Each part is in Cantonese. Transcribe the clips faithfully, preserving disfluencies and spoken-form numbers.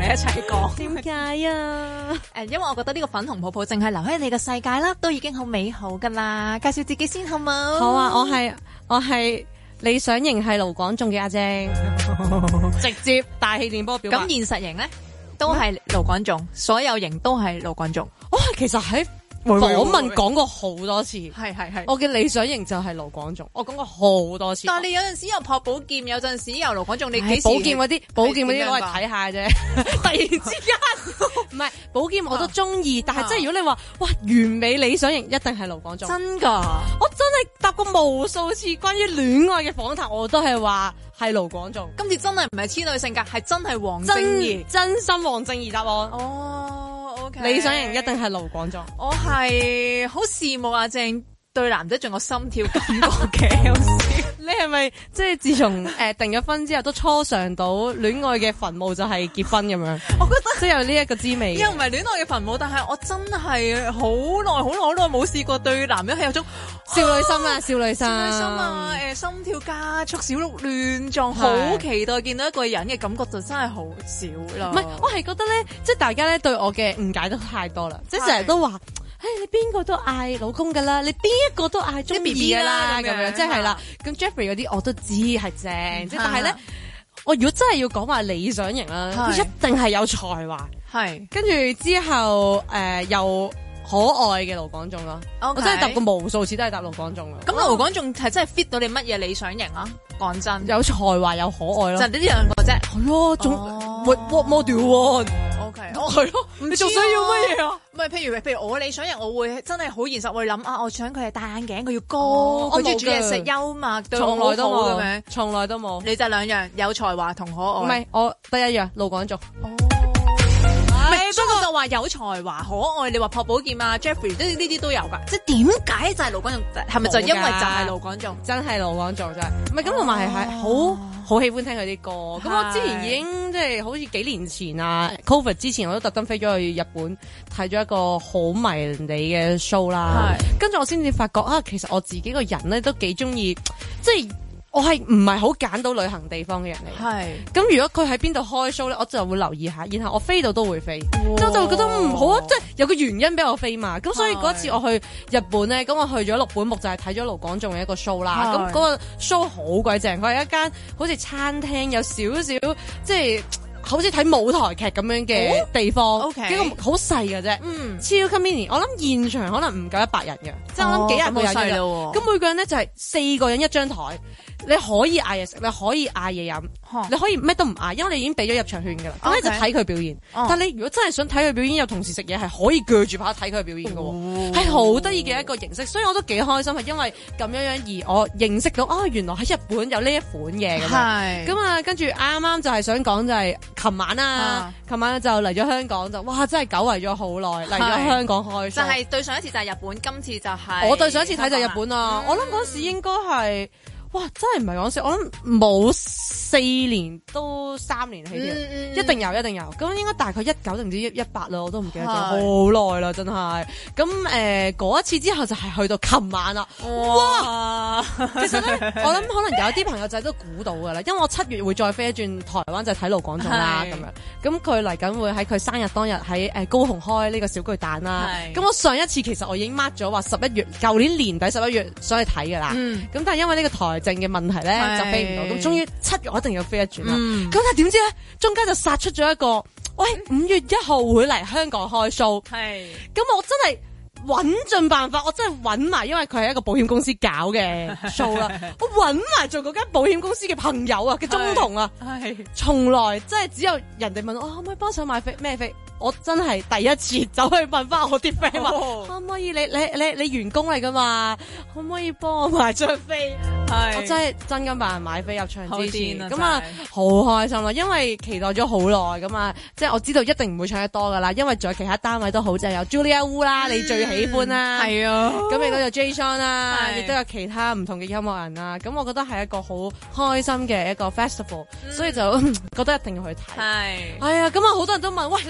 你一齊講。 點解啊？ 誒，因為我覺得呢個粉紅泡泡淨係留喺你嘅世界啦，都已經好美好噶啦。介紹自己先好冇？ 好啊，我係我係理想型係盧廣仲嘅阿正，直接大氣電波表白。 咁現實型咧，都係盧廣仲，所有型都係盧廣仲。 我係其實喺訪問講過好多次， 係係係。 我嘅理想型就係盧廣仲，我講過好多次。 但係你有陣時又撲寶劍，有陣時又盧廣仲，你幾時？ 寶劍嗰啲，寶劍嗰啲我係睇下啫。突然之間，唔係寶劍我都中意，但係即係如果你話哇完美理想型，一定係盧廣仲。 真噶， 我真係答過無數次關於戀愛嘅訪談，我都係話係盧廣仲。 今次真係唔係痴女性格，係真係黃正義， 真心黃正義答案。 哦，OK。 理想型一定係盧廣仲。 我係好羨慕阿正對男仔仲有心跳感覺嘅，有時你係咪即係自從誒定咗婚之後都初嘗到戀愛嘅墳墓就係結婚咁樣？ 我覺得即係有呢一個滋味。 又唔係戀愛嘅墳墓，但係我真係好耐好耐好耐冇試過對男人係有種少女心啊，少女心， 少女心啊，誒心跳加速、小鹿亂撞，好期待見到一個人嘅感覺就真係好少啦。 唔係，我係覺得咧，即係大家咧對我嘅誤解都太多啦，即係成日都話。誒、hey, 你邊個都嗌老公噶啦，你邊一個都嗌中意噶啦，咁樣即係啦。咁 Jeffrey 嗰啲我都知係正，即係但係咧，我如果真係要講話理想型啦，佢一定係有才華，係跟住之後誒、呃、又可愛嘅盧廣仲咯。Okay. 我真係答過無數次都係答盧廣仲㗎。 咁盧廣仲係真係 fit 到你乜嘢理想型啊？講真， 有才華有可愛咯， 就呢兩個啫。 係咯，仲 what what more do you want？ O K， 我係咯，你仲想要乜嘢啊？ 唔係，譬如譬如我理想人，我會真係好現實，我會諗啊，我想佢係戴眼鏡，佢要高，佢中意煮嘢食，幽默，對我好好咁樣， 從來都冇。 你就兩樣，有才華同可愛。 唔係，我得一樣，盧廣仲。 哦，唔係，不過就話有才華可愛，你話朴寶劍啊 Jeffrey，即係呢啲都有㗎。即係點解就係盧廣仲？係咪就因為就係盧廣仲？ 真係盧廣仲真係。唔係咁，同埋係係好。好喜歡聽佢啲歌，咁我之前已經即係好似幾年前啊 ，Covid 之前我都特登飛咗去日本睇咗一個好迷你嘅 show 啦，跟住我先至發覺啊，其實我自己個人咧都幾中意，即係我係唔係好揀到旅行地方嘅人嚟，係咁如果佢喺邊度開 show 咧，我就會留意下，然後我飛到都會飛，即我就會覺得唔好啊，即係有個原因俾我飛嘛，咁所以嗰次我去日本咧，咁我去咗六本木就係睇咗盧廣仲嘅一個 show 啦，咁嗰個 show 好鬼正，佢係一間好似餐廳，有少少即係好似睇舞台劇咁樣嘅地方，哦 okay. 幾個好細嘅啫，嗯，超級 mini， 我諗現場可能唔夠一百人嘅，即係、哦、我諗幾廿個人嘅，咁、哦、每個人咧就係四個人一張台。你可以嗌嘢食，你可以嗌嘢飲，你可以咩都唔嗌，因為你已經俾咗入場券㗎啦。咁、okay. 你就睇佢表演。Oh. 但你如果真係想睇佢表演，又同時食嘢，係可以鋸住跑睇佢表演㗎喎，係好得意嘅一個形式。所以我都幾開心，係因為咁樣樣而我認識到啊、哦，原來喺日本有呢一款嘢咁樣。咁啊，跟住啱啱就係想講就係琴晚啊，琴、啊、晚就嚟咗香港就哇，真係久違咗好耐嚟咗香港開。就係、是、對上一次就係日本，今次就係我對上一次睇就係日本啊！嗯、我諗嗰時應該係。哇！真係唔係講笑，我諗冇四年都三年起跳、嗯，一定有，一定有。咁應該大概一九定唔知一一八啦，我都唔記得咗，好耐啦，真係。咁誒嗰一次之後就係去到琴晚啦。哇！其實咧，我諗可能有啲朋友仔都估到㗎啦，因為我七月會再飛一轉台灣，就睇盧廣仲啦咁樣。咁佢嚟緊會喺佢生日當日喺誒高雄開呢個小巨蛋啦。咁我上一次其實我已經 mark 咗話十一月，舊年年底十一月想去睇㗎啦。咁、嗯、但係因為呢個台正嘅問題咧就飛唔到，咁終於七月我一定要飛一轉啦。咁、嗯、但係點知咧，中間就殺出咗一個，喂，五月一號會嚟香港開 show， 係，咁我真係揾盡辦法，我真係揾埋，因為佢係一個保險公司搞嘅 show 啦，我揾埋做嗰間保險公司嘅朋友啊嘅中同啊，係，從來真係只有人哋問我可唔可以幫手買飛咩飛。我真係第一次走去問翻我啲 friend 話，可唔可以你你你你員工嚟噶嘛？可唔可以幫我買張飛？係，我真係真金白銀買飛入場之前，咁啊好開心啊！因為期待咗好耐，咁啊即係我知道一定唔會唱得多噶啦，因為仲有其他單位都好正，有 Julia Wu 啦、嗯，你最喜歡啦，係啊，咁亦都有 Jay Sean 啦，亦都有其他唔同嘅音樂人啦，咁我覺得係一個好開心嘅一個 festival，、嗯、所以就覺得一定要去睇。係，係啊，咁啊好多人都問，喂，你七月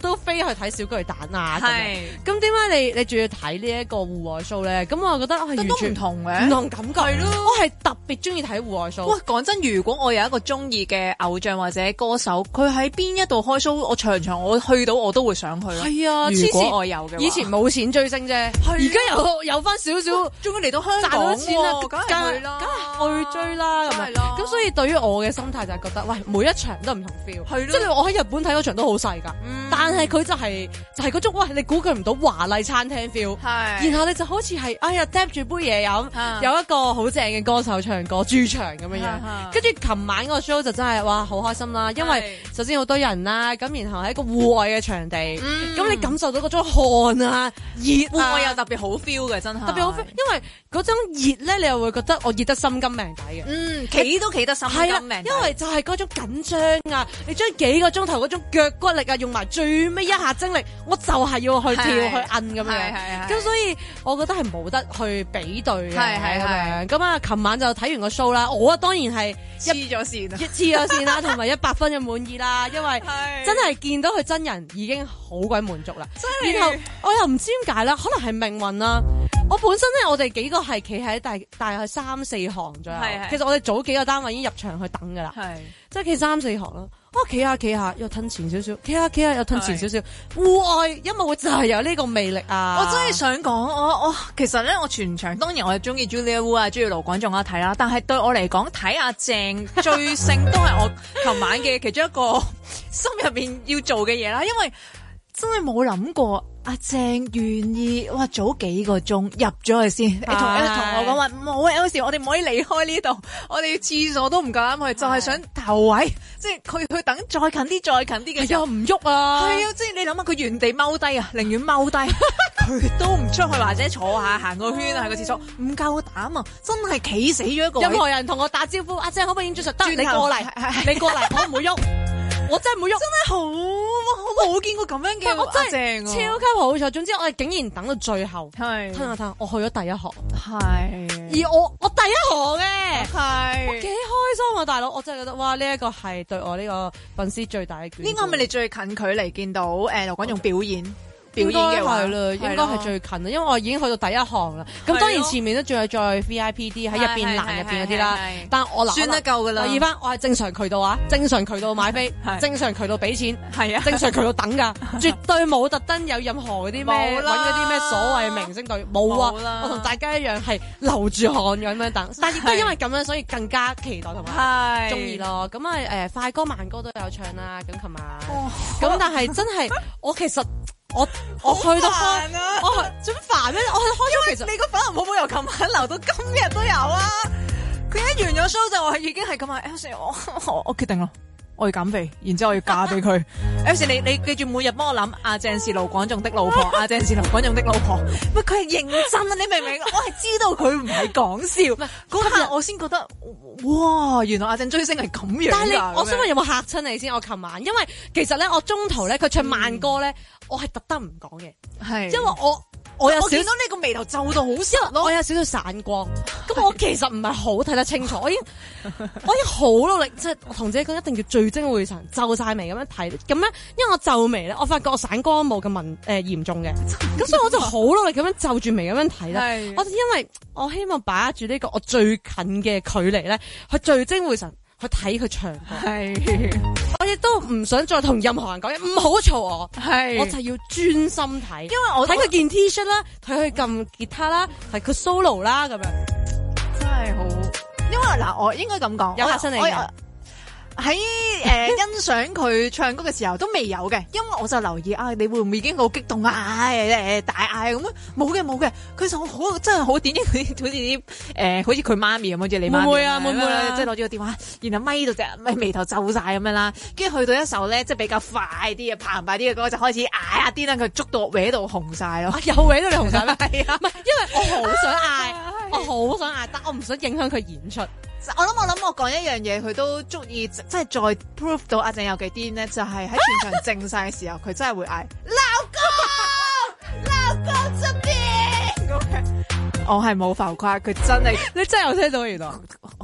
都飛去睇小巨蛋啊。 係。 咁點解你你仲要睇呢一個戶外 show 咧？咁我覺得係完全唔同嘅， 唔同感覺咯。我係特別中意睇戶外 show。 哇，講真，如果我有一個中意嘅偶像或者歌手，佢喺邊一度開 show，我場場我去到我都會想去咯。 係啊， 如果我有嘅話， 以前冇錢追星啫，而家有有翻少少， 終於嚟到香港賺到錢啦， 梗係去啦， 梗係去追啦咁樣。咁所以對於我嘅心態就係覺得，喂，每一場都唔同 feel。係咯，即係我喺日本睇嗰場都好細㗎，但係佢就係就係嗰種，喂，你估佢唔到華麗餐廳 feel。係，然後你就好似係哎呀嗒住杯嘢飲，有一個好正嘅歌手唱歌駐場咁樣樣。跟住琴晚嗰個 show 就真係哇好開心啦，因為首先好多人啦，咁然後喺一個戶外嘅場地，咁你感受到嗰種汗啊熱啊， 戶外又特別好 feel 嘅，真係特別好 feel，因為嗰種熱咧，你又會覺得我熱得心甘命抵嘅。 嗯，企都企得心甘命抵。 因為就係嗰種緊張啊，你將幾個鐘頭嗰種腳骨力啊，用埋最尾一下精力，我就係要去跳去摁咁樣。咁所以我覺得係冇得去比對嘅。係係係。咁啊，琴晚就睇完個 show 啦，我當然係黐咗線， 黐咗線啦，同埋一百分嘅滿意啦，因為真係見到佢真人已經好鬼滿足啦。然後我又唔知點解啦，可能係命運啦。我本身咧，我哋幾個係企喺大大概三四行左右。其實我哋早幾個單位已經入場去等噶啦。係，即係企三四行啦。我企下企下又褪前少少，企下企下又褪前少少。戶外音樂會就係有呢個魅力啊！ 我真係想講，我我其實咧，我全場當然我係中意 Julia Wu 啊，中意盧廣仲啊睇啦。但係對我嚟講，睇阿鄭追星都係我琴晚嘅其中一個心入邊要做嘅嘢啦，因為真係冇諗過。阿鄭願意哇早幾個鐘入咗去先，你同同我講話冇啊，有時我哋唔可以離開呢度，我哋廁所都唔夠膽去，就係想頭位，即係佢去等再近啲再近啲嘅時候唔喐啊， 係啊，即係你諗下佢原地踎低啊，寧願踎低，佢都唔出去或者坐下行個圈啊，喺個廁所唔夠膽啊，真係企死咗一個。 任何人同我打招呼，阿鄭可唔可以影張相？得，你過嚟，你過嚟，我唔會喐。我真係冇喐，真係好，我冇見過咁樣嘅，我真係超級好彩。總之我哋竟然等到最後，係，睇下睇下，我去咗第一行，係，而我我第一行嘅，係，幾開心啊，大佬！我真係覺得哇，呢一個係對我呢個粉絲最大嘅眷顧。 呢個係咪你最近距離見到誒盧廣仲表演？表演嘅係啦，應該係最近啦，因為我已經去到第一行啦。咁當然前面都仲有再 V I P D 喺入邊欄入邊嗰啲啦。但我嗱， 算得夠噶啦。 留意翻，我係正常渠道啊，正常渠道買飛，正常渠道俾錢，係啊，正常渠道等㗎，絕對冇特登有任何嗰啲咩揾嗰啲咩所謂明星隊冇啊。我同大家一樣係流住汗咁樣等，但亦都因為咁樣，所以更加期待同埋中意咯。咁啊誒快歌慢歌都有唱啦。咁琴晚咁，但係真係我其實。我我去到開，啊、我去點煩咩？我去開咗，其實你個粉紅泡泡由琴晚留到今日都有啊！佢一完咗 show 就我已經係咁啊 ！Elsie， 我我我決定咯，我要減肥，然之後我要嫁俾佢。Elsie， 你你記住每日幫我諗阿鄭是盧廣仲的老婆，阿鄭是盧廣仲的老婆。喂，佢係認真啊！你明唔明？我係知道佢唔係講笑。嗰刻我先覺得，哇！原來阿鄭追星係咁樣。 但係你，我想問有冇嚇親你先？我琴晚，因為其實咧，我中途咧佢唱慢歌咧。嗯我係特登唔講嘅，係，因為我我有少少，我見到你個眉頭皺到好實咯，我有少少散光，咁我其實唔係好睇得清楚，我已經我已經好努力，即係同自己講一定要聚精會神，皺晒眉咁樣睇，咁樣，因為我皺眉咧，我發覺我散光冇咁嚴誒嚴重嘅，咁所以我就好努力咁樣皺住眉咁樣睇啦，我因為我希望把握住呢個我最近嘅距離咧，去聚精會神。去睇佢唱歌，係我亦都唔想再同任何人講嘢，唔好嘈我，係我就要專心睇，因為我睇佢件 T 恤啦，睇佢撳吉他啦，睇佢 solo 啦，咁樣真係好，因為嗱，我應該咁講， 有嚇親你嘅。 喺誒、呃、欣賞佢唱歌嘅時候都未有嘅，因為我就留意啊，你會唔會已經好激動啊？誒、呃、大嗌咁樣，冇嘅冇嘅，佢就好真係好典型，好似啲誒，好似佢媽咪咁，好似你媽咪， 會啊會唔會啊？ 即係攞住個電話，然後咪到隻咪眉頭皺晒咁樣啦，跟住去到一首咧，即係比較快啲嘅澎湃啲嘅歌，就開始嗌下啲啦，佢捉到搲到紅晒咯， 又搲到你紅晒咩？係啊，唔係因為我好想嗌，我好想嗌，但我唔想影響佢演出。 我諗我諗我講一樣嘢，佢都足以即係再 prove 到阿鄭有幾癲咧，就係、是、喺全場靜晒嘅時候，佢真係會嗌老公，老公這邊。我係冇浮誇，佢真係你真係有聽到原來， 我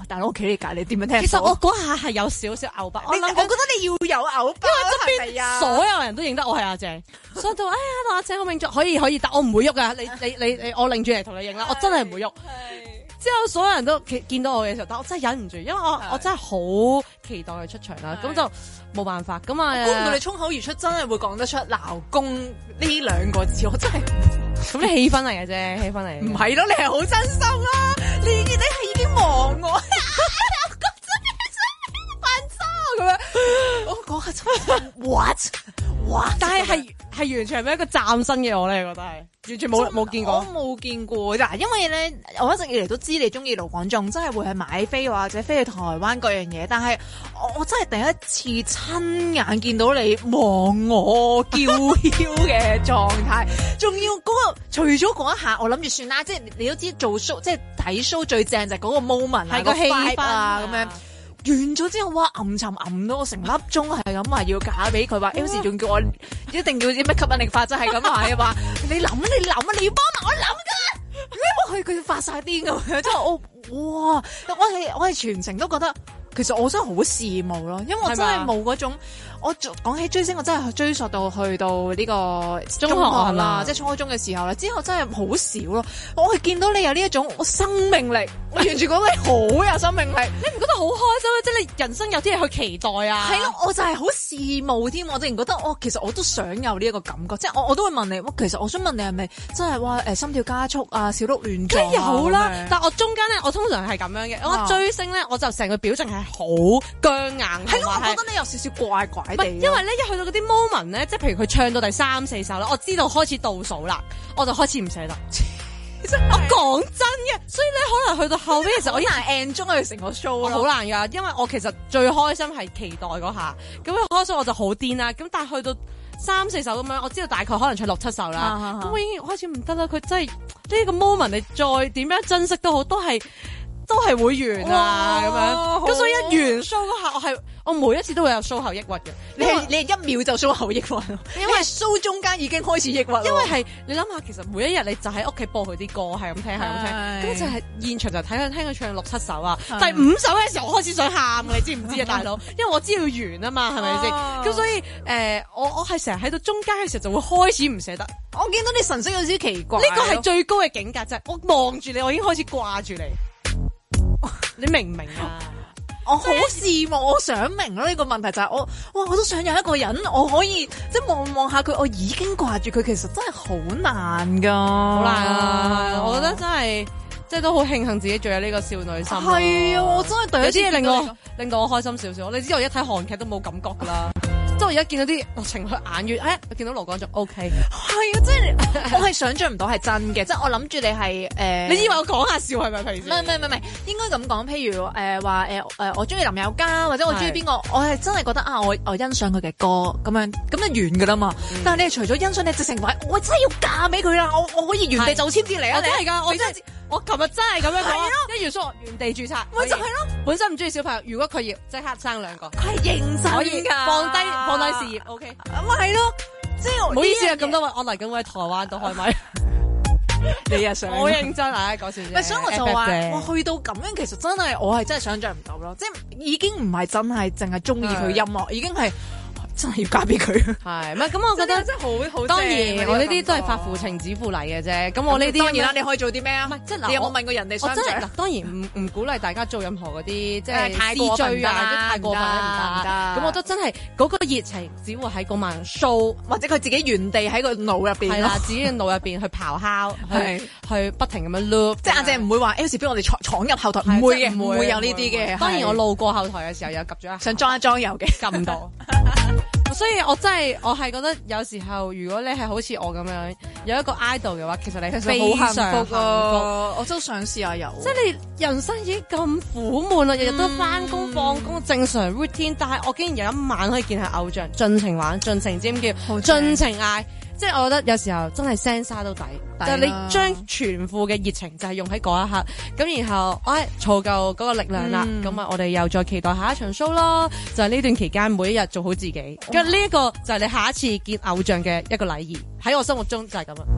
大佬，我企你隔離，你點樣聽？ 其實我嗰下係有少少嘔巴，我諗我覺得你要有嘔巴，因為側邊所有人都認得我係阿鄭，所以就哎呀，同阿鄭好命足，可以可以，但我唔會喐噶，你你你你，我擰住嚟同你認啦，我真係唔會喐。之後所有人都見到我嘅時候，但我真係忍唔住，因為我我真係好期待佢出場啦，咁就冇辦法咁啊！ 估唔到你衝口而出，真係會講得出勞工呢兩個字，我真係咁你氣氛嚟嘅啫，氣氛嚟。唔係咯，你係好真心啦，你你係已經忘我，我覺得扮差咁樣，我講下真 what what， 但係係係完全係咩一個嶄新嘅我咧，覺得係。完全冇冇見過， 我冇見過嗱，因為咧，我一直以嚟都知你中意盧廣仲，真係會係買飛或者飛去台灣嗰樣嘢，但係我，我真係第一次親眼見到你忘我叫囂嘅狀態，仲要嗰、嗰個除咗嗰一下，我諗住算啦，即係你都知做 show，即係睇 show 最正就係嗰個 moment 係個氣氛啊咁樣。完咗之後，哇！暗沉暗到我成粒鐘係咁話要嫁俾佢，話 Elsie 仲叫我一定要啲咩吸引力法則係咁話嘅話，你諗你諗啊，你要幫埋我諗㗎，你冇去佢發晒癲咁樣，即係我哇！我係我係全程都覺得，其實我真係好羨慕咯，因為我真係冇嗰種。我講起追星，我真係追溯到去到呢個中學啦，即係初中嘅時候啦。之後真係好少咯。我係見到你有呢一種我生命力，我完全覺得你好有生命力。 你唔覺得好開心咩？即係你人生有啲嘢去期待啊！ 係咯，我就係好羨慕添。我突然覺得，我其實我都想有呢一個感覺。即係我我都會問你，我其實我想問你係咪真係話誒心跳加速啊、小鹿亂撞啊？ 有啦，但係我中間咧，我通常係咁樣嘅。我追星咧，我就成個表情係好僵硬。係咯，我覺得你有少少怪怪。 唔係，因為咧一去到嗰啲 moment 咧，即係譬如佢唱到第三四首啦，我知道開始倒數啦，我就開始唔捨得。我講真嘅，所以咧可能去到後邊嘅時候，我已經係 enjoy 佢成個 show 咯。好難噶，因為我其實最開心係期待嗰下，咁開心我就好癲啦。咁但係去到三四首咁樣，我知道大概可能唱六七首啦，咁我已經開始唔得啦。佢真係呢個 moment，你再點樣珍惜都好，都係。都係會完啊咁樣，咁所以一完 show 嗰下，我係我每一次都會有 show 後抑鬱嘅。 你係你係一秒就 show 後抑鬱，因為 show 中間已經開始抑鬱。因為係你諗下，其實每一日你就喺屋企播佢啲歌，係咁聽，係咁聽，咁就係現場就睇佢聽佢唱六七首啊。第五首嘅時候，我開始想喊，你知唔知啊，大佬？因為我知道要完啊嘛，係咪先？咁所以誒，我我係成日喺到中間嘅時候就會開始唔捨得。 我見到你神色有啲奇怪， 呢個係最高嘅境界，就係我望住你，我已經開始掛住你。你明唔明啊？ 我好羨慕，我想明咯。呢個問題就係我，哇！我都想有一個人，我可以即係望望下佢，我已經掛住佢。其實真係好難噶， 好難啊！我覺得真係，即係都好慶幸自己仲有呢個少女心。 係啊，我真係第一次有啲嘢令我令到我開心少少。你知我一睇韓劇都冇感覺噶啦。即係我而家見到啲情侶眼月，哎，見到盧廣仲 O K， 係啊，即係我係想象唔到係真嘅，即係我諗住你係誒，呃、 你以為我講下笑係咪？平時唔係唔係唔係，應該咁講。譬如誒話誒誒，我中意林宥嘉，或者我中意邊個，我係真係覺得啊，我我欣賞佢嘅歌咁樣，咁就完噶啦嘛。嗯、但係你除咗欣賞，你直情話我真係要嫁俾佢啦，我我可以原地就簽字嚟啊！ 真係㗎，我真係。我琴日真係咁樣講，一元叔原地註冊， 咪就係咯。 本身唔中意小朋友，如果佢要即刻生兩個， 佢係認真可以㗎，放低放低事業 ，OK。 咪係咯，即係唔好意思啊，咁多位我嚟緊會喺台灣度開咪。 你啊想？ 我認真啊，講笑啫。 咪所以我就話，哇，去到咁樣，其實真係我係真係想像唔到咯，即係已經唔係真係淨係中意佢音樂，已經係。真係要嫁俾佢， 係咪咁？我覺得真係好好。 當然，我呢啲都係發乎情止乎禮嘅啫。咁我呢啲當然啦，你可以做啲咩啊？唔係，即係你有冇問過人哋？ 我真係嗱，當然唔唔鼓勵大家做任何嗰啲即係太過追啊，或者太過分唔得。咁我覺得真係嗰個熱情只會喺嗰晚 show， 或者佢自己原地喺個腦入邊。 係啦，自己嘅腦入邊去咆哮，去去不停咁樣 loop。 即係阿姐唔會話 Elsie 俾我哋闖闖入後台，唔會嘅，唔會有呢啲嘅。 當然我路過後台嘅時候有及咗一下， 想裝一裝油嘅， 及唔到。所以我真係我係覺得有時候如果你係好似我咁樣有一個 idol 嘅話，其實你非常幸福啊！ 我都想試下有， 即係你人生已經咁苦悶啦，日日都翻工放工正常 routine，但係我竟然有一晚可以見下偶像，盡情玩、盡情尖叫、盡情嗌。即係我覺得有時候真係聲沙都抵，就係你將全副嘅熱情就係用喺嗰一刻，咁然後哎儲夠嗰個力量啦，咁啊、嗯、我哋又再期待下一場 show 咯，就係呢段期間每一日做好自己，咁呢一個就係你下一次見偶像嘅一個禮儀，喺我心目中就係咁啦。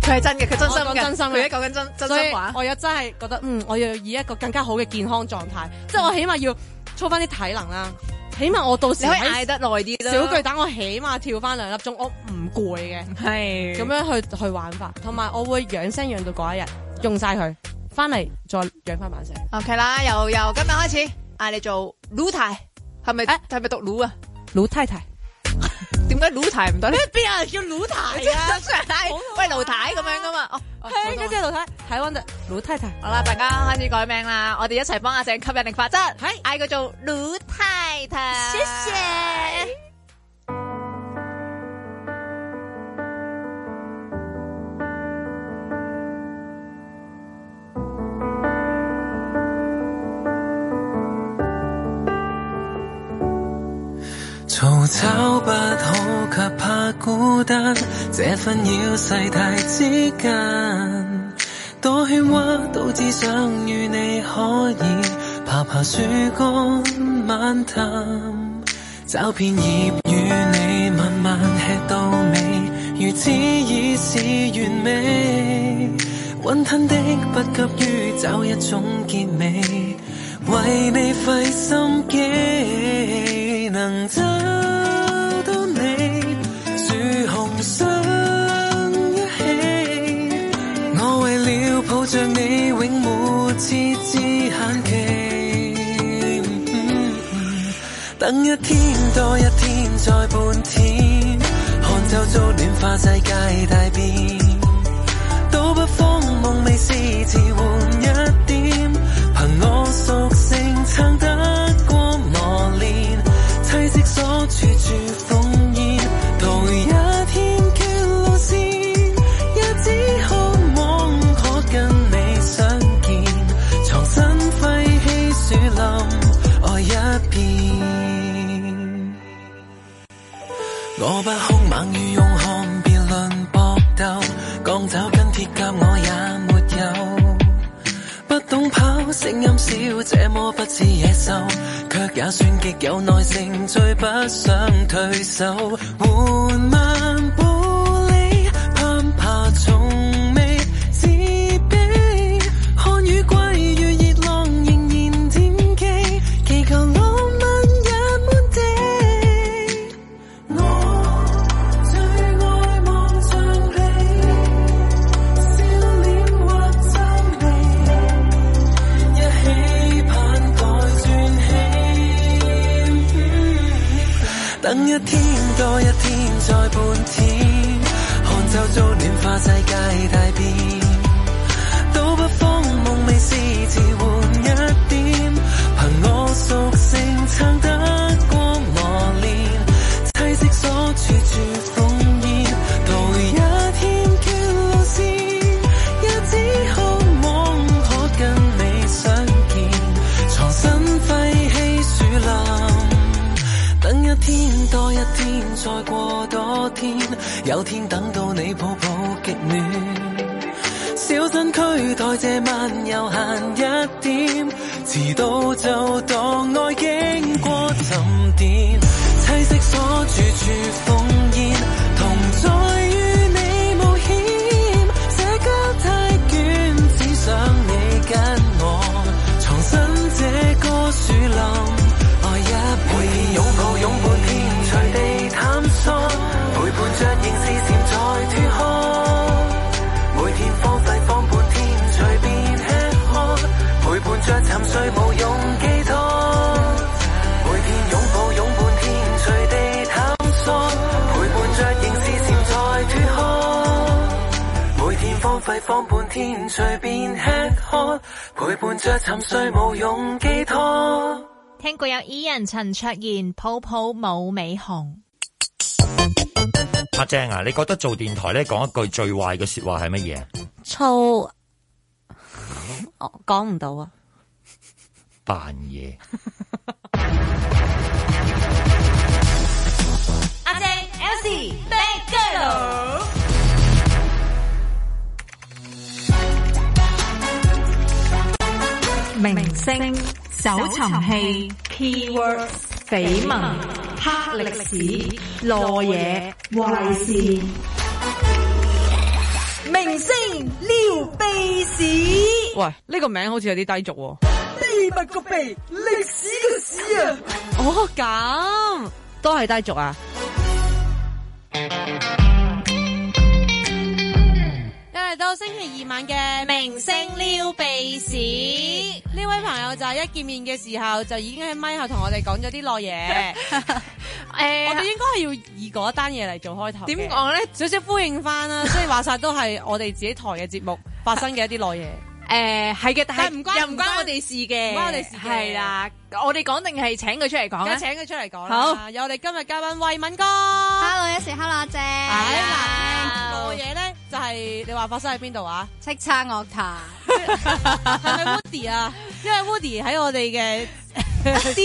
佢係真嘅，佢真心嘅， 我講真心嘅佢一講緊真真所以心話。 我有真係覺得，嗯，我要以一個更加好嘅健康狀態，即係我起碼要操翻啲體能啦。起碼我到時你可以嗌得耐啲啦。 小巨蛋我起碼跳翻兩粒鐘，我唔攰嘅。 係咁樣去去玩法，同埋我會養聲養到嗰一日用晒佢，翻嚟再養翻把聲。 OK 啦，由由今日開始嗌你做盧太，係咪？係咪讀盧啊？ 盧太太。 點解盧太唔得咧？ 邊有人叫盧太啊？ 喂，盧太咁樣噶嘛？哦， 係嗰隻盧太，台灣嘅盧太太。 好啦，大家開始改名啦，我哋一齊幫阿鄭吸引力法則，係嗌佢做盧太太。謝謝。 嘈吵不好，卻怕孤單，這紛擾世態之間，多喧嘩都只想與你可以爬爬樹幹漫談，找片葉與你慢慢吃到尾，如此已是完美，溫吞的不急於找一種結尾，為你費心機能找到你，樹紅相一起，我為了抱着你永沒設置限期，嗯嗯，等一天多一天再半天，看周遭暖化世界大變，都不慌夢未試遲換一點，憑我屬性撐得過磨練，棲息所處處烽煙，途一天缺路線，也只渴望可跟你相見，藏身廢棄樹林愛一遍，我不兇猛與勇悍別論搏鬥，鋼爪跟鐵甲我也沒有，不懂跑聲音小這麼不似野獸，卻也算極有耐性，最不想退手，緩慢步履攀爬從未自卑，看雨季如熱浪仍然惦記，祈求浪漫也滿地，我最愛望着你，笑臉或皺眉，一起盼改轉起，等一天多一天再半天，看周遭暖化世界大變，都不慌夢未試遲換一點，憑我屬性撐得過磨練，棲息所處處烽煙，途一天缺路線，也只渴望可跟你相見，藏身廢棄樹林，等一天多一天再過多天，有天等到你抱抱極暖，小身軀代謝慢悠閒一點，遲到就當愛經過沉澱，棲息所處處烽煙，同在與你冒險，社交太倦，只想你跟我藏身這個樹林愛一遍，擁抱擁抱天隨地探索，陪伴着仍是潛在脫殼，每天荒廢放半天隨便吃喝，陪伴着沉睡無用寄託，每天擁抱擁伴天隨地探索，陪伴着仍是潛在脫殼，每天荒廢放半天隨便吃喝，陪伴着沉睡無用寄託。 聽過有 Ian 陳卓賢抱抱冇尾熊。 阿正啊，你覺得做電台咧講一句最壞嘅說話係乜嘢？ 粗，我講唔到啊！ 扮嘢。 阿正 Elsie Bad Girl。明星搜尋器 Keywords 緋聞黑歷史、羅嘢、壞事。明明星撩鼻屎， 喂，呢個名好似有啲低俗喎。 秘密個秘，歷史嘅史啊！ 哦，咁都係低俗啊！又嚟到星期二晚嘅明星撩鼻屎，呢位朋友就係一見面嘅時候就已經喺咪後同我哋講咗啲內嘢。誒，我哋應該係要以嗰單嘢嚟做開頭。 點講咧？ 少少呼應翻啦，即係話晒都係我哋自己台嘅節目發生嘅一啲內嘢。 誒係嘅，但係唔關又唔關我哋事嘅， 唔關我哋事嘅係啦。我哋講定係請佢出嚟講咧？ 而家請佢出嚟講啦。 好， 有我哋今日嘉賓慧敏哥。 Hello， 一時 Hello 阿姐。 係啦，個嘢咧就係你話發生喺邊度啊？ 叱咤樂壇係咪 Woody 啊？因為 Woody 喺我哋嘅 D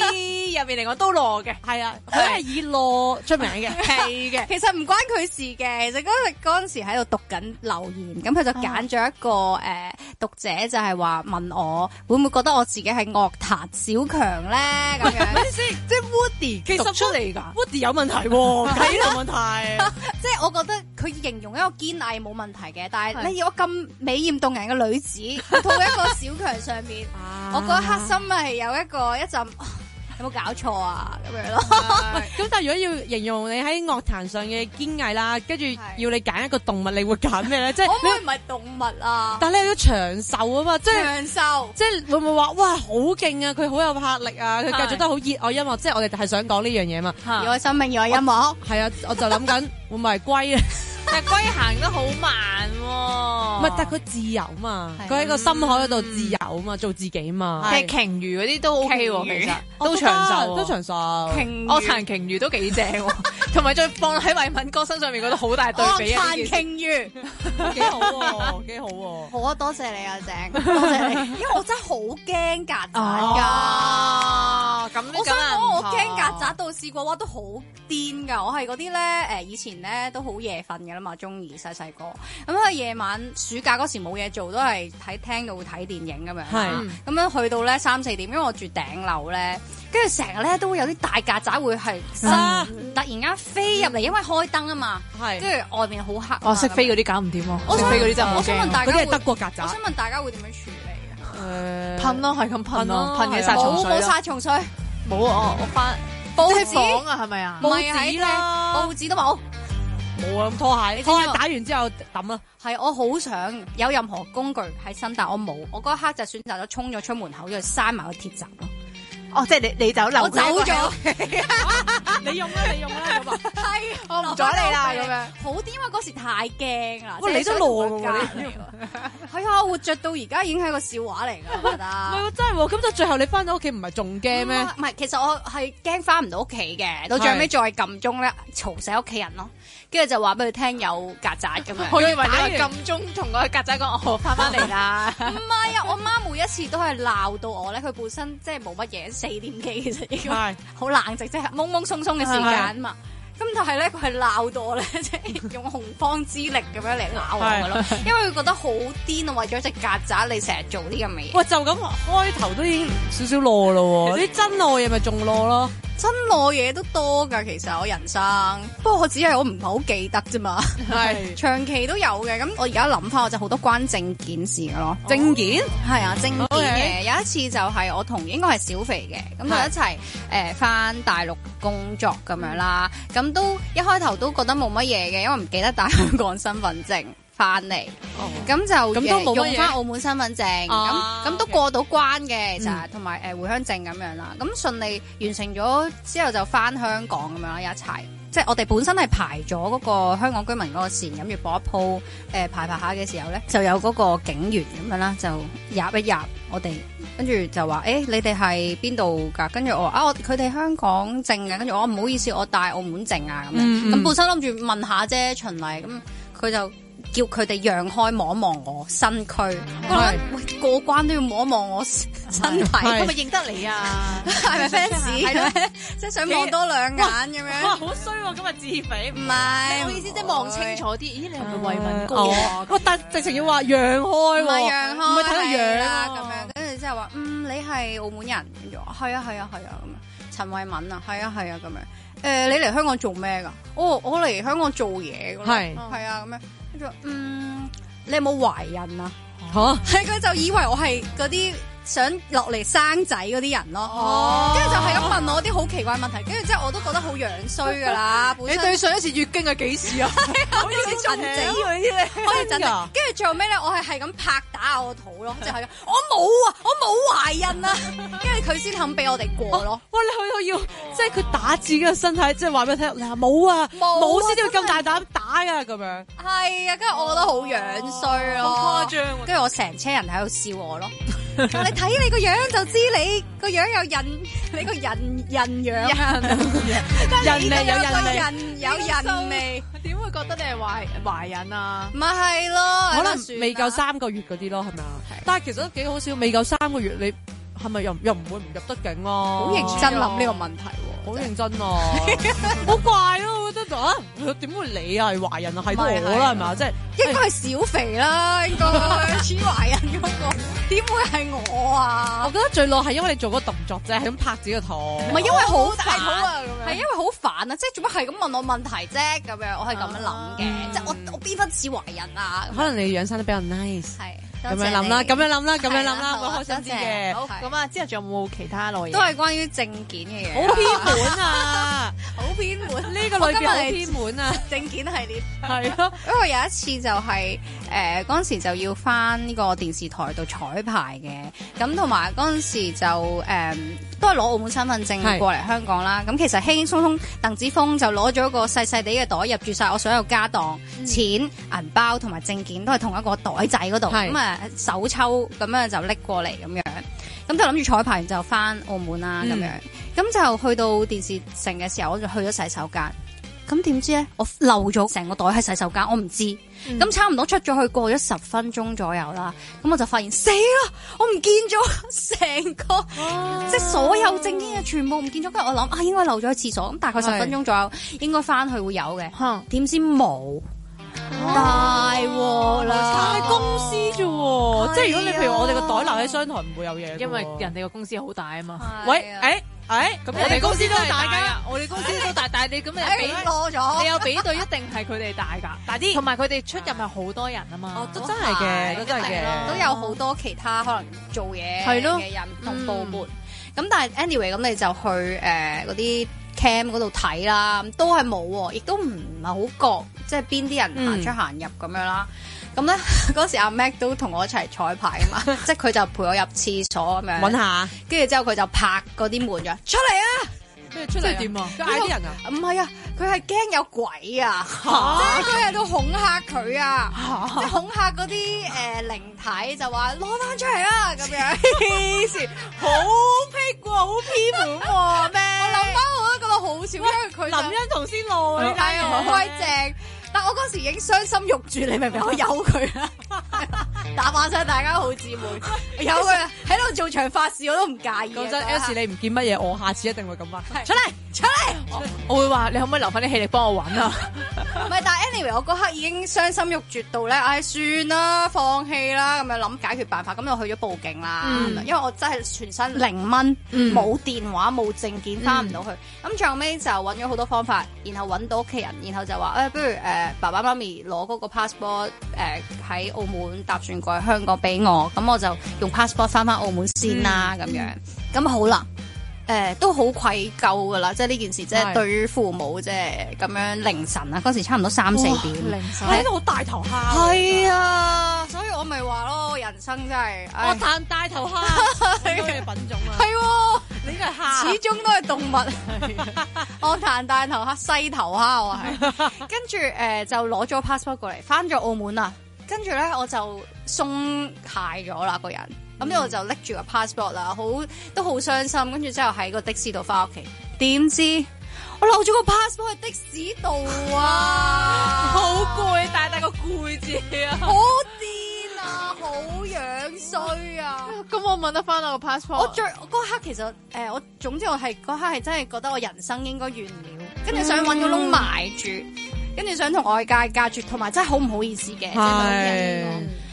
J 入面嚟講都攞嘅， 係啊，佢係以攞出名嘅， 係嘅。 其實唔關佢事嘅，其實嗰陣嗰陣時喺度讀緊留言，咁佢就揀咗一個誒、呃、讀者就係話問我會唔會覺得我自己係樂壇小強咧咁樣。 等陣先，即係 Woody 其實讀出嚟㗎 Woody 有問題喎，梗有問題。 即係我覺得佢形容一個堅毅冇問題嘅，但係你要我咁美豔動人嘅女子套喺一個小強上面，我嗰一刻心係有一個一陣有冇搞錯啊咁樣咯。 咁但係如果要形容你喺樂壇上嘅堅毅啦，跟住要你揀一個動物，你會揀咩咧？即係可唔可以唔係動物啊？ 但係你要長壽啊嘛，即係長壽， 即係會唔會話哇好勁啊？佢好有魄力啊！佢繼續都好熱愛音樂，即係我哋係想講呢樣嘢嘛。 熱愛生命，熱愛音樂。 係啊，我就諗緊會唔會係龜啊？ 但係龜行得好慢喎， 唔係，但係佢自由嘛，佢喺個深海嗰度自由嘛，做自己嘛。 其實鯨魚嗰啲都 OK 喎，其實都都長壽喎， 都長壽。 鯨我彈鯨魚都幾正喎，同埋再放喺慧敏哥身上面，覺得好大對比啊！ 彈鯨魚幾好喎，幾好喎。 好啊，多謝你啊，鄭，多謝你，因為我真係好驚曱甴㗎。 哦，咁我想講，我驚曱曱甴到試過哇，都好癲㗎。我係嗰啲咧誒，以前咧都好夜瞓㗎啦嘛，中意細細個。咁佢夜晚暑假嗰時冇嘢做，都係喺廳度睇電影咁樣。 係咁樣去到咧三四點，因為我住頂樓咧，跟住成日咧都會有啲大曱甴會係啊突然間飛入嚟，因為開燈啊嘛， 係跟住外面好黑啊嘛。 我識飛嗰啲搞唔掂喎， 我想識飛嗰啲真係好我想問驚。 大家會嗰啲係德國曱我甴想。問大家會點樣處理啊？ 誒噴咯，係咁噴咯， 噴咯噴嘅殺蟲冇冇水咯。 殺蟲水， 冇啊！我翻報即係房紙啊，係咪啊？ 唔係報紙啦報紙都冇。 冇啊，咁拖鞋， 你知唔知我拖鞋打完之後抌啦。 係我好想有任何工具喺身，但我冇。我嗰一刻就選擇咗衝咗出門口，再閂埋個鐵閘咯。 哦，即係你你走留我走咗， 你用啦，你用啦咁啊。 係我唔阻你啦咁樣。 好啲，因為嗰時太驚啦。 喂即係你都攞想同佢喎隔離喎係啊，活着到而家已經係個笑話嚟㗎，我覺唔係得。 喎，真係喎，咁就最後你翻到屋企唔係仲驚咩？ 唔係，其實我係驚翻唔到屋企嘅，到最尾再撳鐘咧，嘈醒屋企人咯。跟住就話俾佢聽有曱甴咁樣。 我以為你話撳鐘同個曱甴講，我翻翻嚟啦。 唔係啊，我媽每一次都係鬧到我咧，佢本身即係冇乜嘢，四點幾其實已經係好冷靜，即係懵懵鬆鬆嘅時間啊嘛。咁但係咧，佢係鬧到我咧，即係用洪荒之力咁樣嚟鬧我嘅咯，因為佢覺得好癲啊！為咗隻曱甴，你成日做呢咁嘅嘢。 喂，就咁開頭都已經少少攞咯喎，啲真愛嘢咪仲攞咯。 真攞嘢都多㗎，其實我人生，不過我只係我唔係好記得啫嘛。 係長期都有嘅，咁我而家諗翻，我就好多關證件事嘅咯。 證件係啊，證件嘅 Okay 有一次就係我同應該係小肥嘅，咁就一齊誒翻大陸工作咁樣啦。咁都一開頭都覺得冇乜嘢嘅，因為唔記得帶香港身份證翻嚟，咁就咁都冇乜嘢用翻澳門身份證， 啊咁咁都過到關嘅，就係同埋誒回鄉證咁樣啦。咁順利完成咗之後就翻香港咁樣啦，一齊。即係我哋本身係排咗嗰個香港居民嗰個線，諗住播一鋪誒排排下嘅時候咧，就有嗰個警員咁樣啦，就入一入我哋，跟住就話誒、欸、你哋係邊度㗎？跟住我話啊我佢哋香港證嘅，跟住我話唔好意思，我帶澳門證啊咁樣。咁、 嗯嗯本身諗住問下啫循例，咁佢就叫佢哋讓開望一望我身軀，我諗喂過關都要望一望我身體， 係係咪認得你啊？ 係咪 fans？係咩？即係想望多兩眼咁樣。 哇，好衰喎！今日自肥唔係， 我意思即係望清楚啲，咦？你係咪慧敏哥哦啊？ 哇，但直情要話讓開唔喎， 係讓開， 唔係睇個樣啦喎咁樣，跟住之後話嗯你係澳門人，跟住我係啊係啊係啊咁樣，陳慧敏啊係啊係啊咁樣，誒你嚟香港做咩㗎？哦我嚟香港做嘢㗎咯， 係係啊咁樣。 跟住話嗯，你有冇懷孕啊？ 嚇， 係佢就以為我係嗰啲想落嚟生仔嗰啲人咯， 哦跟住就係咁問我啲好奇怪問題，跟住之後我都覺得好樣衰噶啦。本你身對上一次月經係幾時啊？ 好似陳仔嗰啲咧，可以真㗎跟住最後尾咧，我係係咁拍打我個肚咯，就係我冇啊，我冇懷孕啊，跟住佢先肯俾我哋過咯。 哇！你去到要即係佢打自己嘅身體，即係話俾你聽，你話冇啊， 冇啊冇先至會咁大膽打㗎咁樣。 係啊，跟住我覺得好樣衰咯， 好誇張喎跟住我成車人喺度笑我咯。你睇你個樣就知你個樣有人，你個人人樣啊， 人味有人味人有人味， 點會覺得你係懷懷孕啊？ 咪係咯， 可能算啦未夠三個月嗰啲咯，係咪啊？但係其實都幾好笑，未夠三個月你係咪又又唔會唔入得境啊？ 好認真諗呢個問題喎， 好認真啊！好怪咯，我覺得啊，點會你啊係懷孕啊？係我啦，係咪？即係應該係小肥啦，應該似懷孕嗰個，點會係我啊我？覺得最耐係因為你做嗰個動作啫，係咁拍自己個肚。 唔係因為好大肚啊煩， 咁樣係因為好煩啊！即係做乜係咁問我問題啫？咁樣我係咁樣諗嘅，即係我我邊分似懷孕啊？ 可能你養生得比較 nice， 係咁樣諗啦，咁樣諗啦，咁樣諗係啦啦， 好啊會開心啲嘅。 好咁啊，之後仲有冇其他內容？ 都係關於證件嘅嘢， 好偏門啊！ 好偏門。 呢個類別好偏門啊！ 證件系列。 係咯， 因為有一次就係誒嗰陣時就要翻呢個電視台度彩排嘅，咁同埋嗰陣時就誒、呃、都係攞澳門身份證係過嚟香港啦。咁其實輕輕鬆鬆，鄧子峰就攞咗個細細地嘅袋入住晒我所有家當、 嗯錢、銀包同埋證件都係同一個袋仔嗰度， 係咁啊手抽咁樣就拎過嚟咁樣，咁就諗住彩排完就翻澳門啦咁嗯樣，咁就去到電視城嘅時候，我就去咗洗手間。咁點知咧？我漏咗成個袋喺洗手間，我唔知。咁、 嗯差唔多出咗去，過咗十分鐘左右啦。咁我就發現死啦！我唔見咗成個， 哦即係所有證件嘅全部唔見咗。跟住我諗啊，應該漏咗喺廁所。咁大概十分鐘左右，應該翻去會有嘅。 嚇點知冇，大鑊啦！ 係公司啫喎， 係啊即係如果你譬如我哋個袋留喺商台，唔會有嘢㗎喎。 因為人哋個公司好大啊嘛。 喂，誒誒，咁我哋公司都係大㗎，我哋公司都大，但係你咁誒你俾攞咗你有比對，一定係佢哋大㗎， 大啲同埋佢哋出入係好多人啊嘛。 哦，都真係嘅，都真係嘅， 都有好多其他可能做嘢係咯嘅人同部門。咁、但係 anyway 咁你就去誒嗰啲 cam 嗰度睇啦，都係冇喎，亦都唔係好覺，即係邊啲人行出行入咁樣啦。咁咧嗰時阿 Mac 都同我一齊彩排啊嘛，即係佢就陪我入廁所咁樣， 揾下跟住之後佢就拍嗰啲門咗出嚟啊！ 咩出嚟即係點啊？ 佢嗌啲人啊， 唔係啊，佢係驚有鬼啊！即係佢喺度恐嚇佢啊！即係恐嚇嗰啲誒靈體，就話攞翻出嚟啊！咁樣， 黐線，好僻喎，好偏門喎，咩？ 我諗翻我都覺得好笑，因為佢就林欣彤先路啊，呢單係好鬼正。但我嗰時已經傷心欲絕，你明唔明？我由佢啦，打馬晒大家好姊妹，由佢啦喺度做場法事我都唔介意。 講真，S 你唔見乜嘢，我下次一定會咁啊！ 出嚟出嚟！ 我會話你可唔可以留翻啲氣力幫我揾啊？ 唔係，但係 anyway，我嗰刻已經傷心欲絕到咧，唉，算啦，放棄啦，咁樣諗解決辦法，咁就去咗報警啦。 嗯咁樣因為我真係全身零蚊，冇、電話冇證件，翻唔到去。咁最後尾就揾咗好多方法，然後揾到屋企人，然後就話誒、哎，不如誒、呃、爸爸媽咪攞嗰個 passport 誒、呃、喺澳門搭船過去香港俾我，咁我就用 passport 翻翻澳門先啦，咁、樣咁好啦。誒、呃、都好愧疚噶啦，即係呢件事，即係係對於父母即係咁樣凌晨啊，嗰時差唔多三四點， 凌晨喺度好大頭蝦， 係啊，所以我咪話咯，人生真係， 我唉彈大頭蝦，應該係品種啊， 係喎， 你應該係蝦， 始終都係動物。我彈大頭蝦、西頭蝦，我係跟住誒、呃、就攞咗 passport 過嚟，翻咗澳門啦。跟住咧我就鬆懈咗啦個人，咁之後我就拎住個 passport 啦，好都好傷心。跟住之後喺個的士度翻屋企，點知我漏咗個 passport 喺的士度啊！ 好攰，大大個攰字啊！ 好癲啊！好樣衰啊！ 咁我問得翻我個 passport？ 我最嗰刻其實誒、呃，我總之我係嗰刻係真係覺得我人生應該完了，跟住想揾個窿埋住，跟住想同外界隔絕，同埋真係好唔好意思嘅，即係對屋企人嚟講。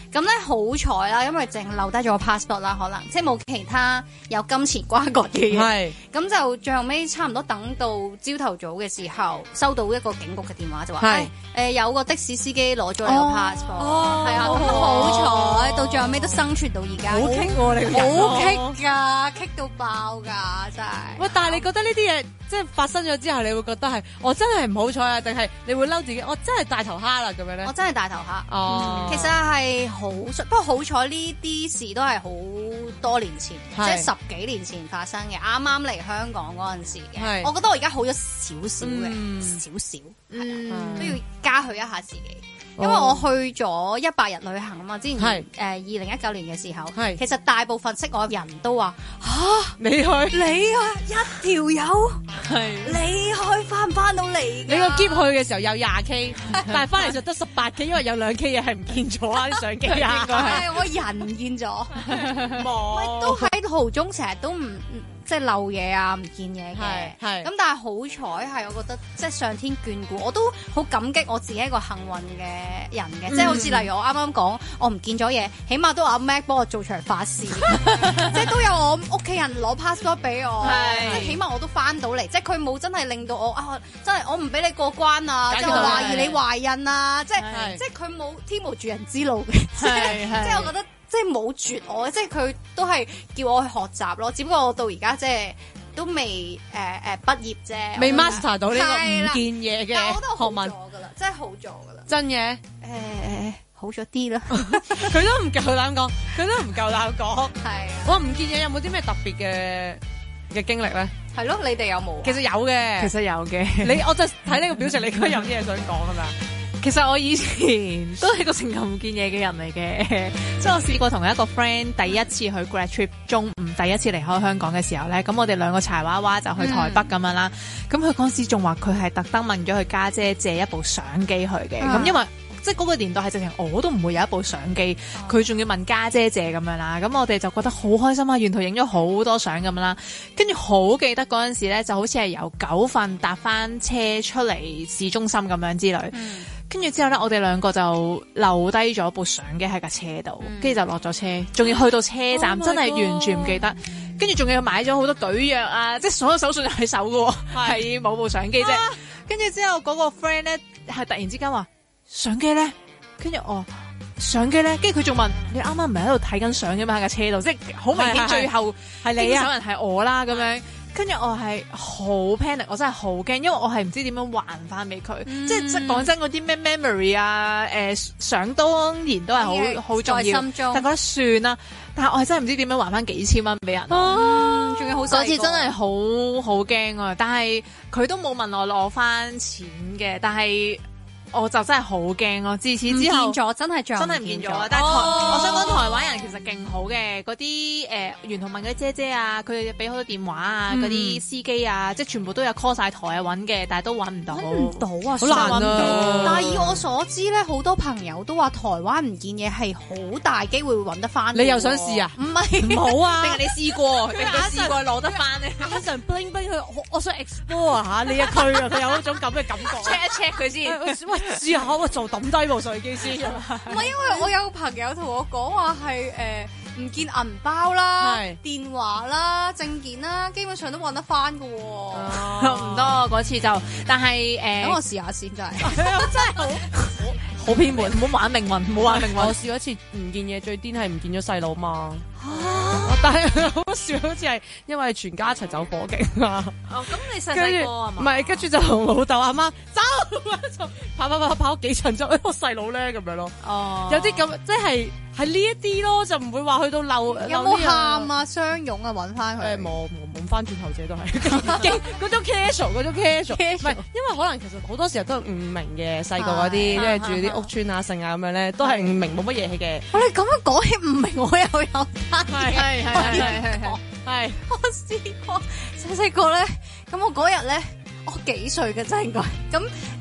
咁咧好彩啦，因為淨留低咗個 passport 啦，可能即係冇其他有金錢瓜葛嘅嘢。 係咁就最後尾差唔多等到朝頭早嘅時候，收到一個警局嘅電話就話， 係誒、呃、有個的士司機攞咗你個 passport， 哦係啊，咁好彩，到最後尾都生存到而家。 好棘喎你個人好棘㗎，棘到爆㗎，真係。 喂，但係你覺得呢啲嘢即係發生咗之後，你會覺得係我真係唔好彩啊，定係你會嬲自己？我真係大頭蝦啦咁樣咧我？真係大頭蝦。 哦其實係好，不過好彩呢啲事都係好多年前，即係係十幾年前發生嘅，啱啱嚟香港嗰陣時嘅。 係我覺得我而家好咗少少嗯嘅，少少， 嗯都要嘉許一下自己。因為我去咗一百日旅行啊嘛，之前係誒二零一九年嘅時候， 係其實大部分識我嘅人都話嚇你去你啊一條友， 係你去翻唔翻到嚟㗎？ 你個 keep 去嘅時候有廿 K，但係翻嚟就得十八 K，因為有兩 K 嘢係唔見咗啊啲相機啊，應該係係我人唔見咗。 冇喂，都喺途中成日都唔唔即係漏嘢啊，唔見嘢嘅。 係係咁但係好彩係，我覺得即係上天眷顧，我都好感激我自己一個幸運嘅人嘅。即係好似例如我啱啱講，我唔見咗嘢，起碼都有阿 Mac 幫我做場法事，即係都有我屋企人攞 passport 俾我， 係即係起碼我都翻到嚟，即係佢冇真係令到我啊，真係我唔俾你過關啊，即係我解決到懷疑你懷孕啊，即係係即係佢冇天無絕人之路嘅，即係係係即係我覺得。即係冇絕我，即係佢都係叫我去學習咯。只不過我到而家即係都未誒誒畢業啫， 未我覺得 master 到呢個唔係啦見嘢嘅但我覺得學問好咗，噶啦，真係好咗噶啦。 真嘅， 誒、好咗啲啦， 佢都唔夠膽講，佢都唔夠膽講。 係我唔見嘢有冇啲咩特別嘅嘅經歷咧？ 係咯，你哋有冇啊？ 其實有嘅， 其實有嘅。 你我就睇呢個表情，你應該有啲嘢想講係咪啊？ 其實我以前都係個成日唔見嘢嘅人嚟嘅，即係我試過同一個 friend 第一次去 grad trip，中午第一次離開香港嘅時候咧，咁我哋兩個柴娃娃就去台北咁樣啦。咁佢嗰陣時仲話佢係特登問咗佢家姐借一部相機去嘅，咁、 嗯因為即係嗰個年代係直情我都唔會有一部相機，佢仲要問家姐借咁樣啦。咁我哋就覺得好開心啊，沿途影咗好多相咁樣啦。跟住好記得嗰陣時咧，就好似係由九份搭翻車出嚟市中心咁樣之類。 嗯跟住之後咧，我哋兩個就留低咗部相機喺架車度，跟住就落咗車，仲要去到車站 Oh my 真係完全唔記得。跟住仲要買咗好多隊藥啊，即係所有手信喺手嘅喎，係冇部相機啫。跟住之後嗰個 friend 咧係突然之間話相機咧，跟住我相機咧，跟住佢仲問你啱啱唔係喺度睇緊相嘅嘛，喺架車度，即係好明係係係顯最後係你啊手人係我啦咁樣。跟住我係好 panic，我真係好驚，因為我係唔知點樣還翻俾佢， 嗯即係即係講真嗰啲咩 memory 啊，誒、相當然都係好好重要， 在心中但覺得算啦。但係我係真係唔知點樣還翻幾千蚊俾人， 嗯仲要好細個嗰次真係好好驚啊！但係佢都冇問我攞翻錢嘅，但係我就真係好驚咯。自此唔見之後。 咗，真係最後真係唔見咗啊！但係台，我想講台灣人其實勁好嘅，嗰啲誒沿途問嗰啲姐姐啊，佢哋俾好多電話啊，嗰啲司機啊，即係全部都有 call 晒台啊揾嘅，但係都揾唔到。 唔到啊， 好難啊揾唔到但係以我所知咧，好多朋友都話台灣唔見嘢係好大機會會揾得翻。 你又想試啊？ 唔係， 唔好啊！ 定係你試過？定係佢試過攞得翻咧阿常 bling bling 佢，我我想 explore 下呢一區啊！佢有一種咁嘅感覺。 ？check 一 check 佢先。 喂，試下喂，就抌低部相機先。 唔係因為我有個朋友同我講話係誒唔見銀包啦係、 電話啦、證件啦，基本上都揾得翻㗎喎。 唔多嗰次就，但係誒， 等我試下先，真係。 真係好好偏門，唔好玩命運，唔好玩命運。 我試過一次唔見嘢，最癲係唔見咗細佬嘛。但係好笑，好似係因為全家一齊走火警啊。 哦，咁你細跟住細個係唔係，跟住就同老豆阿媽走，就跑跑跑跑幾層之後，誒我細佬咧咁樣咯。 哦， 有啲咁即係係呢一啲咯，就唔會話去到漏有冇喊啊、相擁啊，揾翻誒佢？ 冇冇冇翻轉頭者都係勁嗰種 casual 嗰種 casual，唔 Casual 係因為可能其實好多時候都唔明嘅，細個嗰啲即係住啲屋村啊、剩啊咁樣咧，都係唔明冇乜嘢嘅。 我哋咁樣講起唔明，我又有單係係係係係係。 係我試過細細個咧，咁我嗰日咧，我幾歲嘅真係應該咁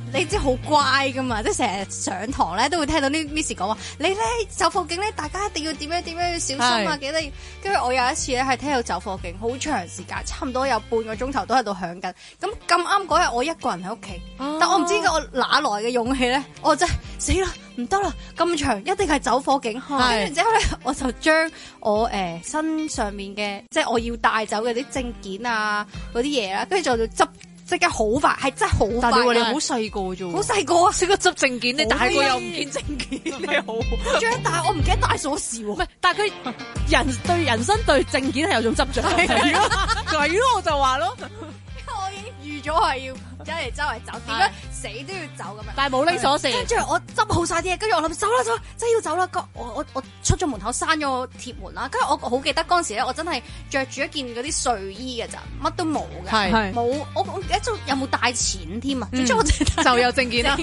你知好乖噶嘛，即係成日上堂咧都會聽到啲 Miss 講話，你咧走火警咧，大家一定要點樣點樣要小心啊，記得。跟住我有一次咧係聽到走火警，好長時間，差唔多有半個鐘頭都喺度響緊。咁咁啱嗰日我一個人喺屋企， 哦、 但我唔知我哪來嘅勇氣咧，我真係死啦，唔得啦，咁長一定係走火警。跟住之後咧，我就將我誒、呃、身上面嘅即係我要帶走嘅啲證件啊嗰啲嘢啦，跟住就執。即刻好快，係真係好快。 但係你話你好細個啫喎， 好細個啊！ 識得執證件，你大個又唔見證件，你好。 仲有但係我唔記得帶鎖匙喎。 唔係，但係佢人對人生對證件係有種執著。 係咯，係咯，我就話咯。 我已經預咗係要走嚟周圍走，點解死都要走咁樣？ 但係冇拎鎖匙。 跟住我執好晒啲嘢，跟住我諗走啦走啦，真係要走啦！我我我出咗門口閂咗個鐵門啦。跟住我好記得嗰陣時咧，我真係着住一件嗰啲睡衣嘅咋，乜都冇嘅， 係冇我我記得仲有冇帶錢添啊？總之我就就有證件啦。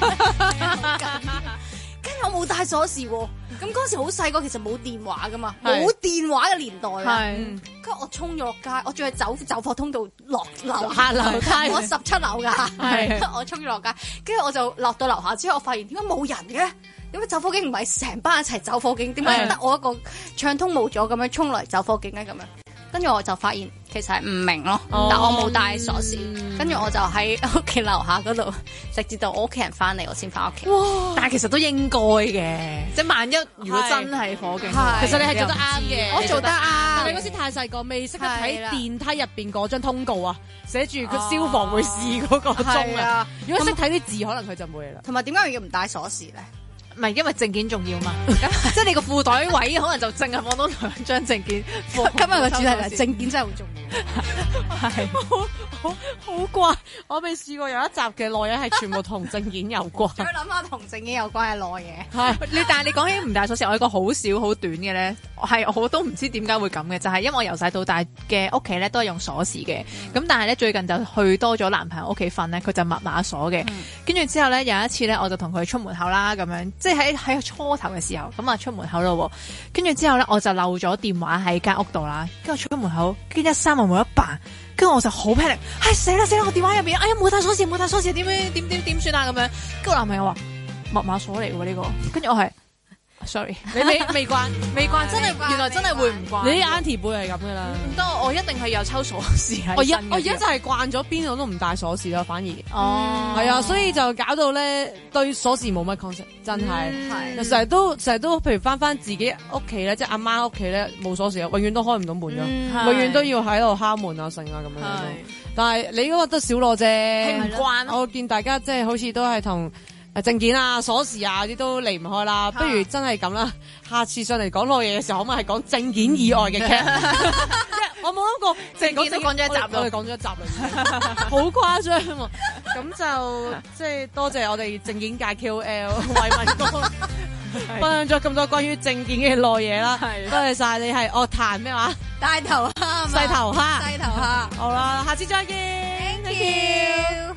跟住我冇帶鎖匙喎，咁嗰時好細個，其實冇電話噶嘛，冇係電話嘅年代啊。 係跟住我衝咗落街，我仲係走走貨通道落樓下樓梯我十七樓㗎， 係我衝咗落街，跟住我就落到樓下之後，我發現點解冇人嘅？點解走火警唔係成班一齊走火警？點解得我一個暢通無阻咁樣衝落嚟走火警咧？咁樣，跟住我就發現其實係唔明咯， 哦但我冇帶鎖匙，跟住我就喺屋企樓下嗰度，直至到我屋企人翻嚟，我先翻屋企。 哇！但係其實都應該嘅，即係萬一如果真係火警， 係其實你係做得啱嘅， 我做得啱。 你嗰時太細個，未識得睇係啦電梯入邊嗰張通告啊，寫住佢消防會試嗰個鐘啊係啊。 如果識睇啲字，可能佢就冇嘢啦。 同埋點解要唔帶鎖匙咧？ 唔係因為證件重要嘛？即係你個褲袋位可能就淨係放到兩張證件。 今日個主題係證件真係好重要。 係好好好怪，我未試過有一集嘅內容係全部同證件有關。 再諗下同證件有關嘅內嘢。 係你但係你講起唔帶鎖匙，我有一個好少好短嘅咧，係我都唔知點解會咁嘅，就係、是、因為我由細到大嘅屋企咧都係用鎖匙嘅，咁、嗯、但係咧最近就去多咗男朋友屋企瞓咧，佢就密碼鎖嘅，跟住、嗯、之後咧有一次咧我就同佢出門口啦，咁樣即係喺喺初頭嘅時候，咁啊出門口咯，跟住之後咧我就漏咗電話喺間屋度啦，跟住出門口，跟住一閂門冇得扮，跟住我就好 panic，唉死啦死啦，我電話入邊，哎呀冇帶鎖匙冇帶鎖匙，點樣點點點算啊咁樣，跟住我男朋友話密碼鎖嚟喎呢個，跟住我係。sorry， 你未未慣未慣，真係原來真係會唔慣。 你啲 auntie 輩係咁噶啦。 唔得，我一定係有抽鎖匙喺我而身嘅我而家就係慣咗邊度都唔帶鎖匙咯，反而哦， 係啊，所以就搞到咧對鎖匙冇乜 concept，真係係成日都成日都，譬如翻翻自己屋企咧，即係阿媽屋企咧冇鎖匙，永遠都開唔到門咯，永遠都要喺度敲門啊、剩啊咁樣咯。但係你嗰個都少攞啫， 唔慣。 我見大家即係好似都係同。證件啊、鎖匙啊啲都離唔開啦，不如真係咁啦。下次上嚟講落嘢嘅時候，可唔可以係講證件以外嘅劇？我冇諗過證件都講咗一集咯， 我哋講咗一集啦，好誇張喎。咁就即係多謝我哋證件界 K O L 慧敏哥分享咗咁多關於證件嘅內嘢啦。多謝晒你係樂壇咩話？ 大頭蝦， 細頭蝦， 細頭蝦。 好啦，下次再見。 Thank you。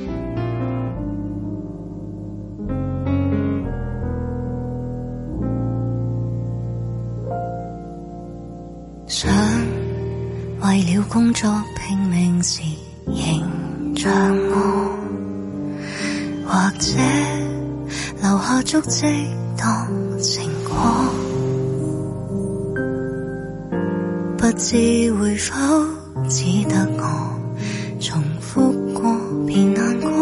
想為了工作拼命時仍像我，或者留下足跡當成果，不知會否只得我重複過便難過，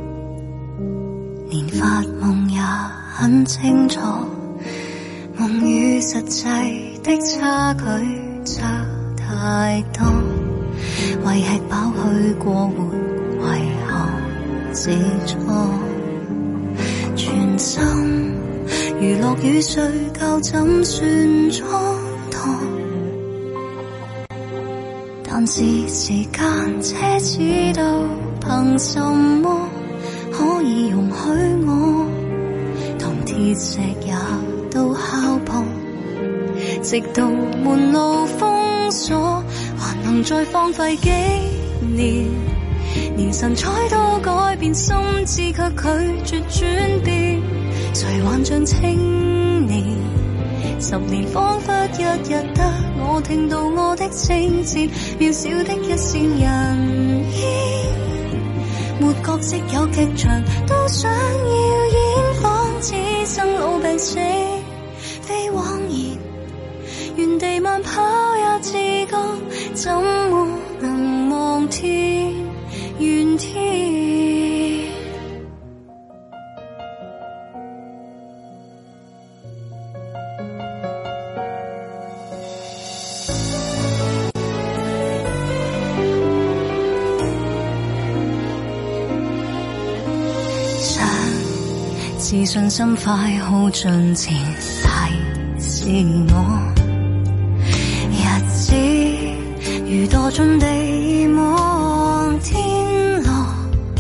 連發夢也很清楚，夢與實際的差距差太多，為吃飽去過活，為何自錯？全心娛樂與睡覺怎算蹉跎？但是時間奢侈到憑什麼可以容許我同鐵石也都敲破？直到門路封鎖，還能再荒廢幾年，連神采都改變，心智卻拒絕轉變。誰還像青年？十年彷彿一日得我聽到我的聲線，渺小的一線人煙， 沒角色有劇場，都想要演，仿似生老病死非枉然，原地慢跑也自覺，怎麼能望天怨天？自信心快耗盡前提示我，日子如墮進地望天落，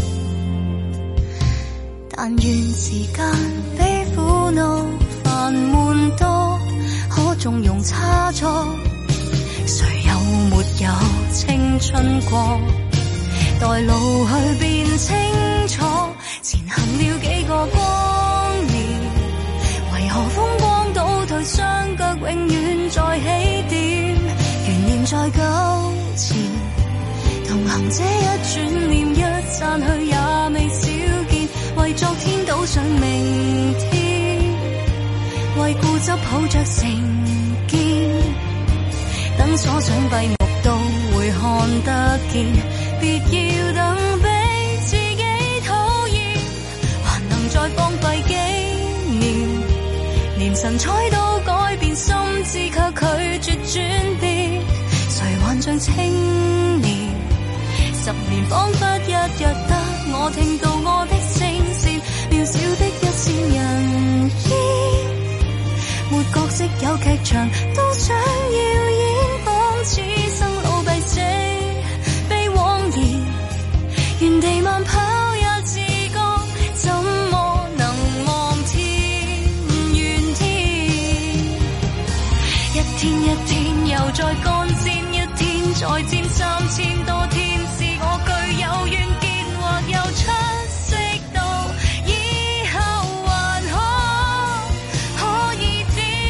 但願時間比苦惱煩悶多，可縱容差錯，誰又沒有青春過？待老去變清楚，前行了幾個光年，為何風光倒退，雙腳永遠在起點，懸念在糾纏，同行這一轉念一散去也未少見，為昨天賭上明天，為固執抱着成見，等鎖上閉目都會看得見，別要等被自己討厭，還能再荒廢幾年，連神采都改變，心智卻拒絕轉變，誰還像青年？十年彷彿一日得我聽到我的聲線，渺小的一線人煙，沒角色有劇場，都想要演，仿似生老病死原地慢跑也自覺，怎麼能望天怨天？一天一天又再幹戰，一天再戰三千多天，是我具有遠見，或有出息到以後還可可以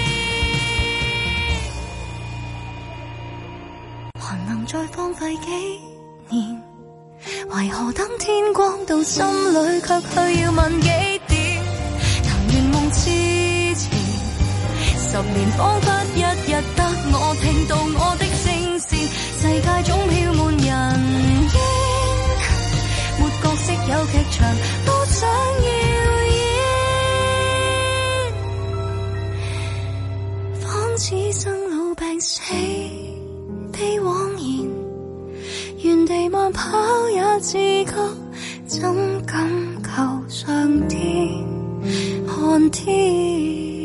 知，還能再荒廢幾年？為何等天光到心裏卻去要問幾點？能圓夢之前，十年彷彿一日得我聽到我的聲線，世界總飄滿人煙，沒角色有劇場，都想要演，仿似生老病死非枉然，原地慢跑也自覺，怎敢求上天看天？